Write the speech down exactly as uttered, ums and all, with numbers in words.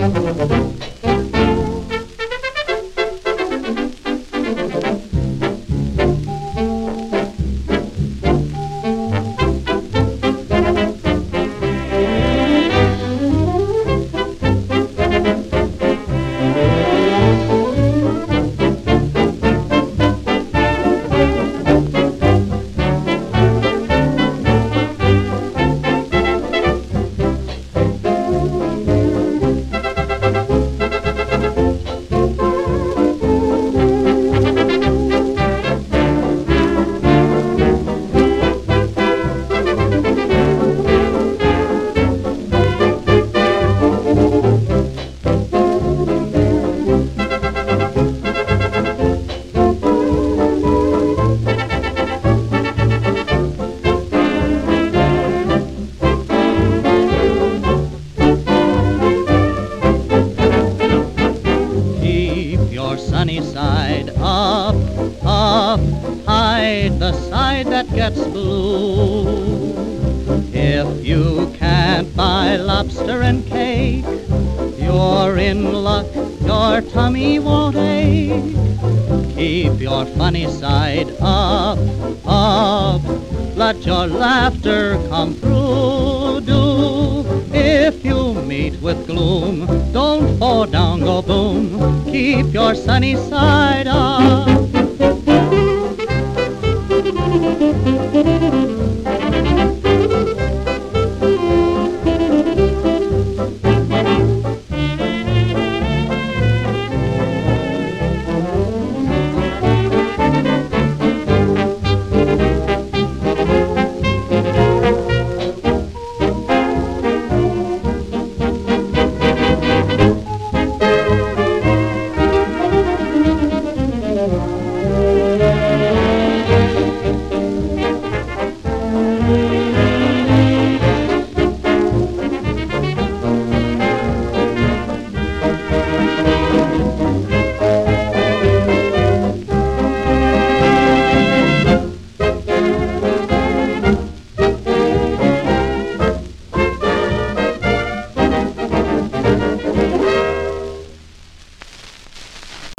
Your sunny side up, up, hide the side that gets blue. If you can't buy lobster and cake, you're in luck, your tummy won't ache. Keep your funny side up, up, let your laughter come through, do. If you meet with gloom, don't fall down, go boom. Keep your sunny side up.